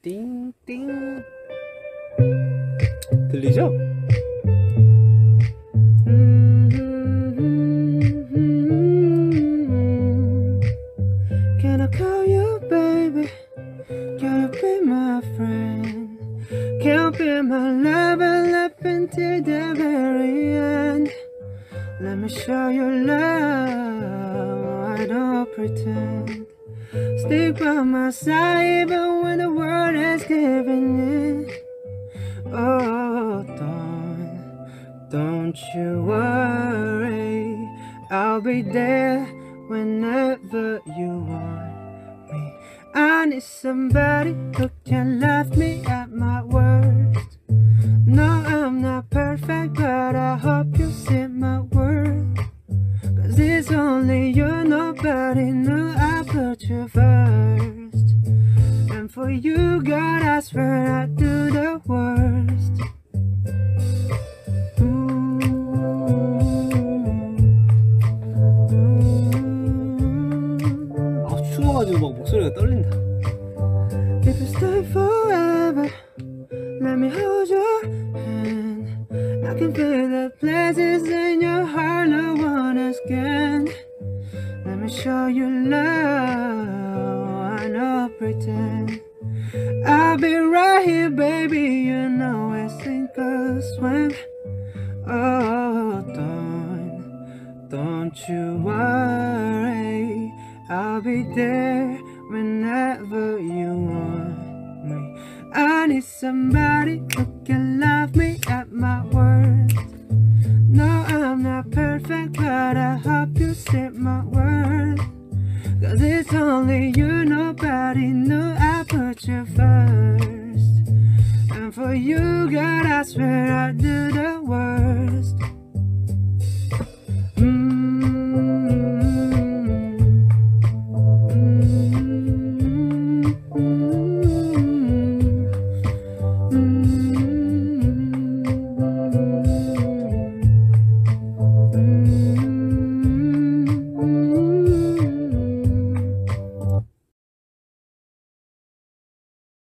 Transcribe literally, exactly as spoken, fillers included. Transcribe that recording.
띵띵 들리죠? Can I call you baby? Can you be my friend? Can you be my lover, love until the very end? Let me show you love, I don't pretend. Stick by my side even when the world is giving in. Oh, don't, don't you worry, I'll be there whenever you want me. I need somebody who can love me at my worst. No, I'm not perfect, but I hope you see my worth. Cause it's only you, nobody knew I put you first. And for you, God, I swear I'd do the worst. Ooh, ooh. 아, 추워가지고 막 목소리가 떨린다. If you stay forever, let me hold your hand. I can feel the places in your heart no one else can. Let me show you love, I know pretend. I'll be right here, baby, you know I sink or swim. Oh, don't, don't you worry, I'll be there whenever you want me. I need somebody who can love me at my worst. No, I'm not perfect, but I hope you see my worth. Cause it's only you, nobody knew I put you first. And for you, God, I swear I'd do the worst.